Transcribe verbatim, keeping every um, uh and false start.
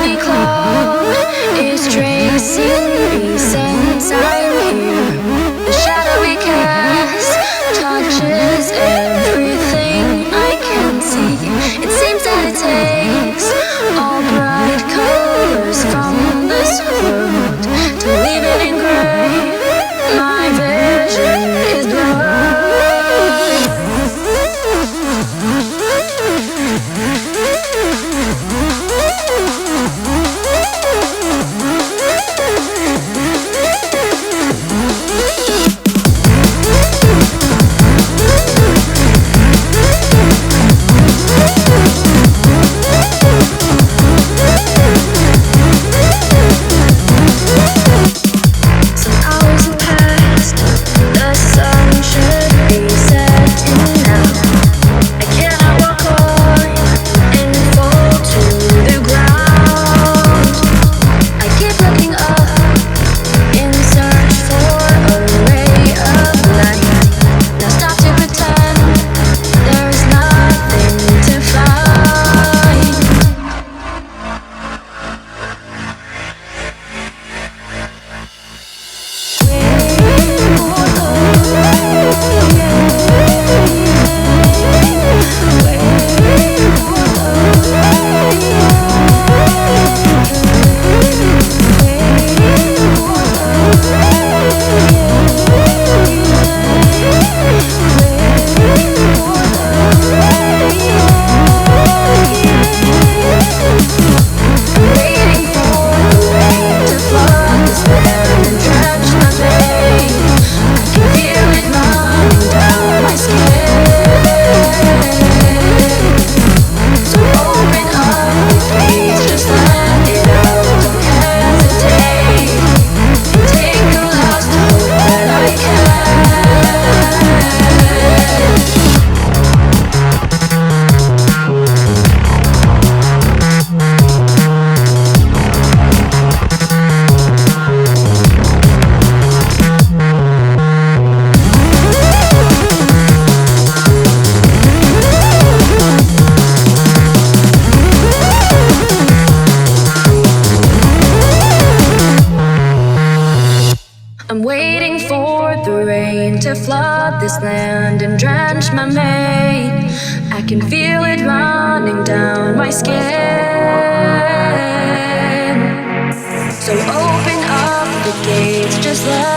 Any cloud is tracing me since I'm here. The shadow we cast touches everything I can see. It seems that it takes all bright colors from this world to leave it in gray. My vision is blurred. I'm waiting for the rain to flood this land and drench my mane. I can feel it running down my skin. So open up the gates, just let